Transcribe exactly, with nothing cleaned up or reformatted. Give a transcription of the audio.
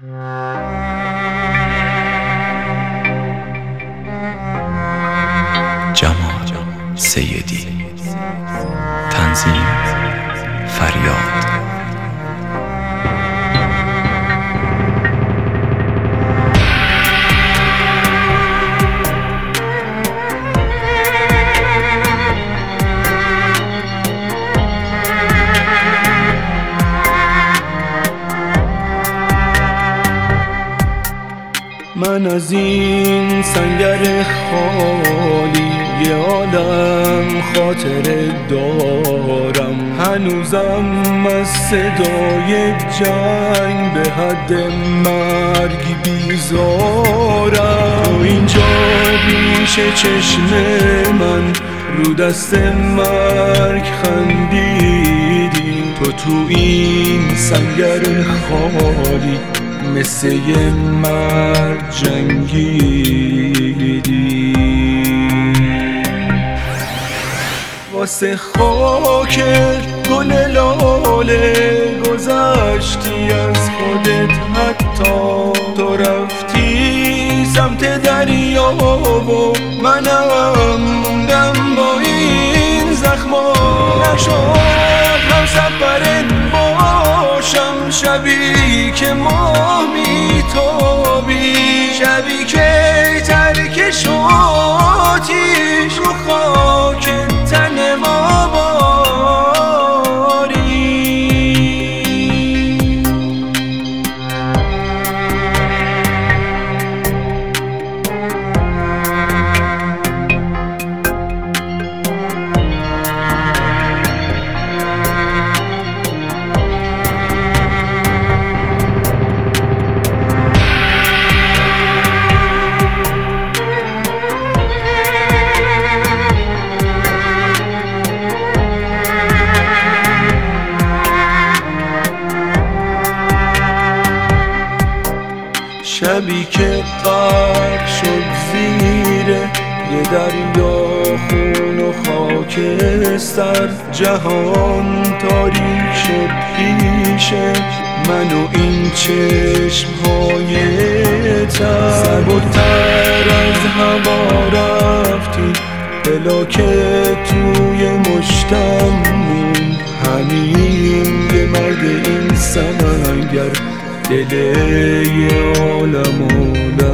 جمال سیدی. تنظیم فریاد. من از این سنگر خالی یه عالم خاطره دارم، هنوزم از صدای جنگ به حد مرگ بیزارم. تو اینجا پیش چشم من رو دست مرگ خندیدی، تو تو این سنگر خالی مثل یه مرد جنگیدی. واسه خاک گل لاله گذشتی از خودت، حتی تو رفتی سمت دریا و منم موندم با این زخما. نشد هم سفرت باشم شبی که ماه میتابی، شبی که ترک شاتیش رو خاک تن ما باری. شبی که غرق شد زیر یه دریا خون و خاکستر، جهان تاریک شد پیش من و این چشم‌های تر. سبک‌تر از هوا رفتی پلاکت توی مشتم موند، همین یه مرد این سنگر دل یه عالم و